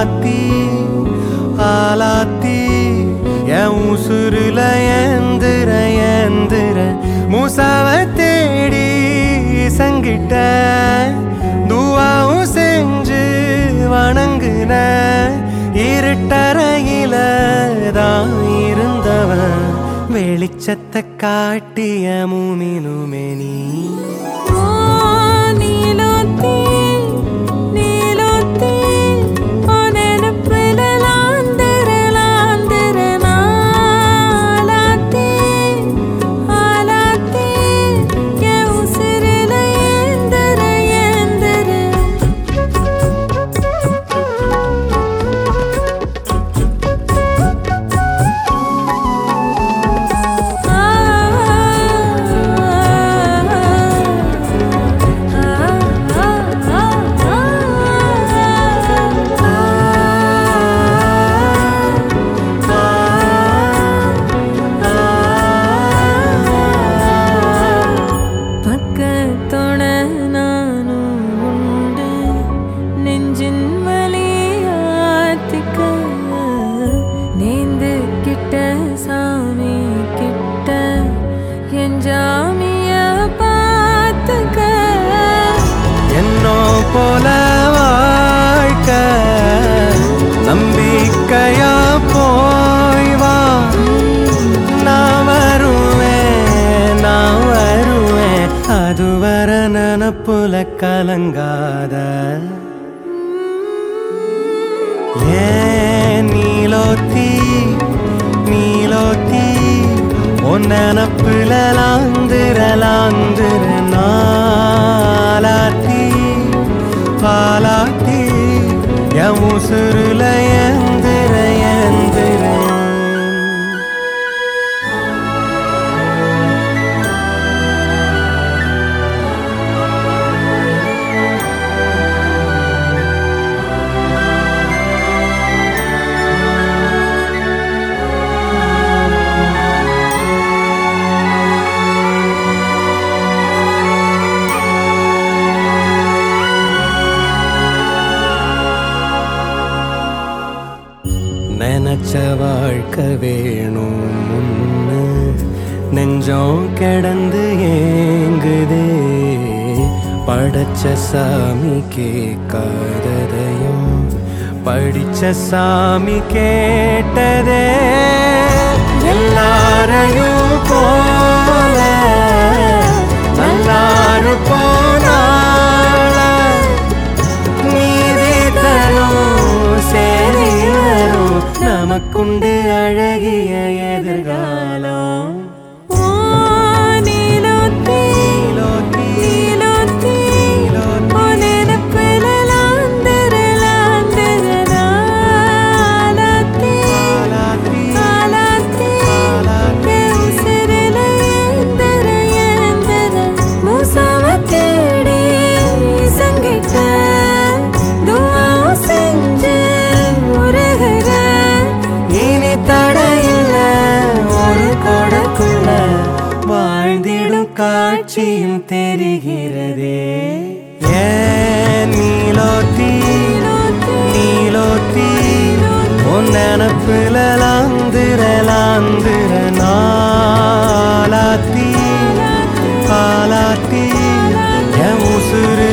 ஆலாத்தி ஆலாத்தி என் உசுருல ஏந்திர ஏந்திர மூசாவ தேடி சங்கிட்ட துவாவும் செஞ்சு வணங்குன இருட்டறையில தான் இருந்தவன் வெளிச்சத்தை காட்டிய மூமினுமே நீ போல வாழ்க்க நம்பிக்கையா போய் வா நான் வருவேன் அதுவர நினப்புல கலங்காத ஏன் நீலோத்தி உன் நினப்புல லாந்திர நாலாத்தி பாலாத்தி என் உசுருல ஏந்திர ஏந்திர நினைச்ச வாழ்க்கை வேணும் முன்னு நெஞ்சம் கிடந்து ஏங்குதே படைச்ச சாமி கேட்காததையும் படிச்ச சாமி கேட்டதே எல்லாரையும் போல நல்லாரு போனால நீதி தரும் சரி வரும் நமக்குண்டு அழகிய எதிர்காலம் காட்சியும் தெரிகிறதே ஏன் நீலோத்தி உன் நினப்புல லாந்திர நாலாத்தி பாலாத்தி என் உசுரு